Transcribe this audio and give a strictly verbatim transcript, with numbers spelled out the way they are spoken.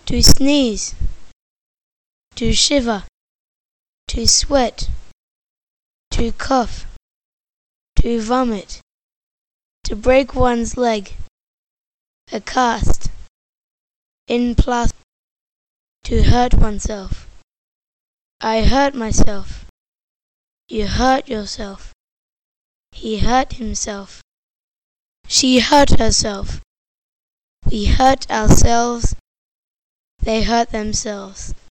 to sneeze, to shiver, to sweat, to cough, to vomit, to break one's leg, a cast, in plaster, to hurt oneself. I hurt myself. You hurt yourself. He hurt himself. She hurt herself. We hurt ourselves. They hurt themselves.